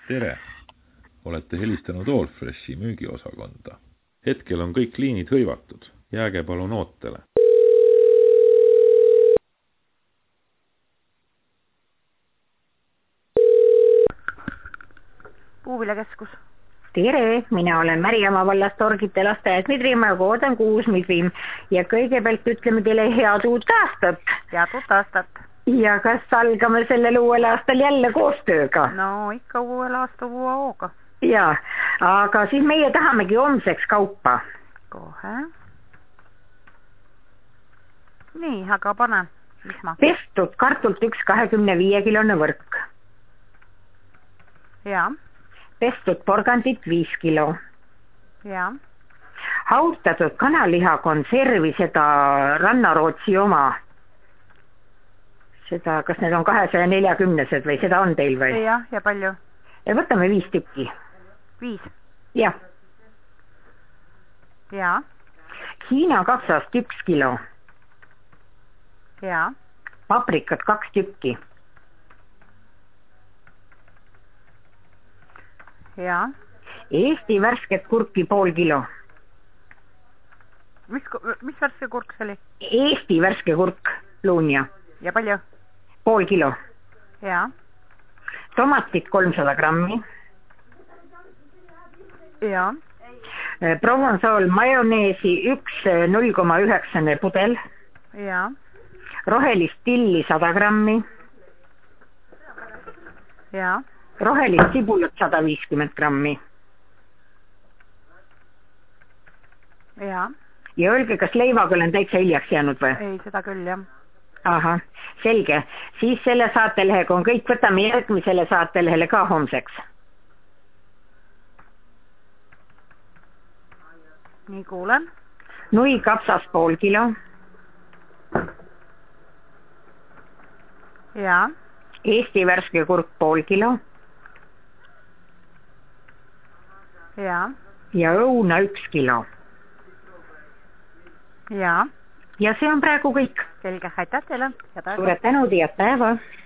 Tere! Olete helistanud Allfreshi müügiosakonda. Hetkel on kõik liinid hõivatud. Jääge palun ootele. Puuviljakeskus. Tere, mina olen Märjamaa vallast Torgite lasteaias Midrimaa ja koodan 6 Midrim. Ja kõigepealt ütleme teile head uut aastat. Head uut aastat. Ja kas algame sellel uuel aastal jälle koostööga? No ikka uuel aasta uue hooga. Ja, aga siis meie tahamegi homseks kaupa. Kohe. Nii, aga pane. Mis ma? Pestud kartult 1,25 kilone võrk. Ja. Pestud porgandit 5 kilo. Ja. Haustatud kanaliha konservi, seda Rannarootsi oma. Seda, kas need on 240-sed või seda on teil või? Ja, ja palju? Ja võtame 5 tükki. 5? Jah. Ja. Hiina kapsast 1 kilo. Ja. Paprikat 2 tükki. Ja. Eesti värsket kurki 0,5 kilo. Mis värske kurk see oli? Eesti värske kurk, Luunia. Ja palju? 0,5 kilo. Ja. Tomatit 300 grammi. Ja. Provençal majoneesi 1,09 pudel. Ja. Rohelist tilli 100 grammi. Ja. Rohelist sibulat 150 grammi. Ja. Ja öelge, kas leivaga olen täitsa hiljaks jäänud või? Ei, seda küll, jah. Aha, selge. Siis selle saatelehega on kõik, võtame järgmisele saatelehele ka homseks. Nii, kuulen. Nui kapsas 0,5 kilo. Ja. Eesti värske kurk 0,5 kilo. Ja. Ja õuna 1 kilo. Ja. Ja see on praegu kõik. Selge, aitäh teile. Suured tänud, head päeva.